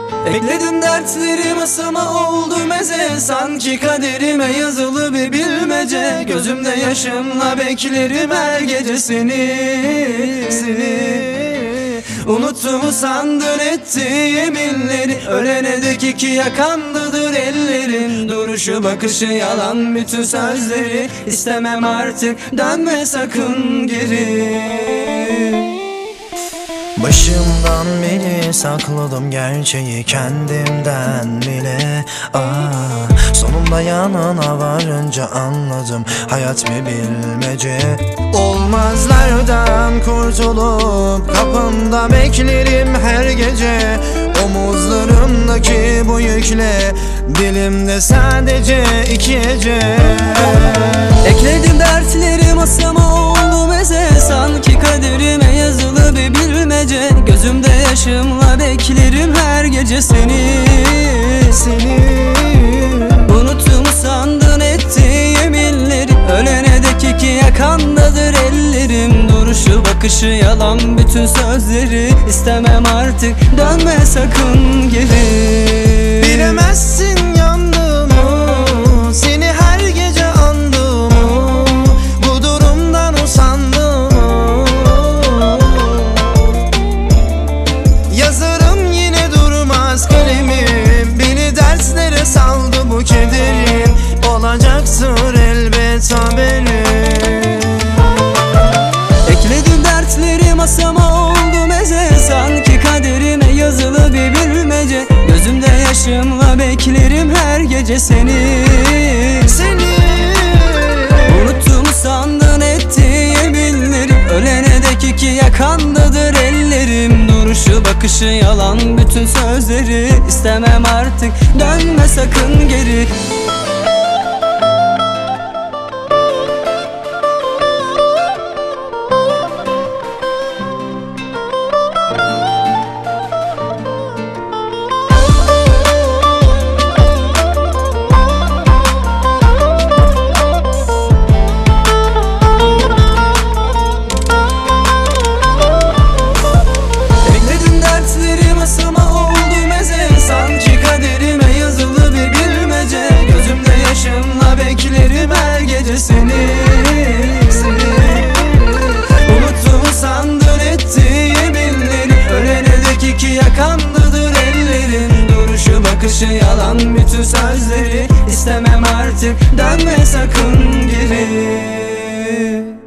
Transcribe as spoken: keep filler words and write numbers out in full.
Ekledim dertleri masama, oldu meze. Sanki kaderime yazılı bir bilmece. Gözümde yaşımla beklerim her gece seni, seni. Unuttuğumu sandın etti yeminleri. Ölene dek iki yakandadır ellerin. Duruşu bakışı yalan bütün sözleri. İstemem artık, dönme sakın geri. Başımdan beri sakladım gerçeği kendimden bile. Ah, sonunda yanına varınca anladım, hayat bir bilmece. Olmazlardan kurtulup kapında beklerim her gece. Omuzlarımdaki bu yükle dilimde sadece iki hece. Ekledim dertleri masama, oldu meze. Sanki kaderime yazılı bir bilmece. Gözümde yaşımla beklerim her gece seni, seni. Unuttum sandın etti yeminleri. Ölene dek iki yakandadır ellerim. Duruşu bakışı yalan bütün sözleri. İstemem artık, dönme sakın geri. Bilemezsin yandığımı, seni her gece andığımı, bu durumdan usandım. Yazarım yine durmaz kalemim, beni derslere saldı bu kederim. Olacaktır elbet haberim. Ekledim dertleri masama, oldu meze. Sanki kaderime yazılı bir bilmece. Gözümde yaşımla beklerim her gece seni, Seni unuttum sandın etti yeminleri. Ölene dek iki yakandadır ellerim. Duruşu bakışı yalan bütün sözleri. İstemem artık, dönme sakın geri. Beklerim her gece seni, seni. Unuttum sandın etti yeminleri. Ölene dek iki yakandadır ellerin. Duruşu bakışı yalan bütün sözleri. İstemem artık, dönme sakın geri.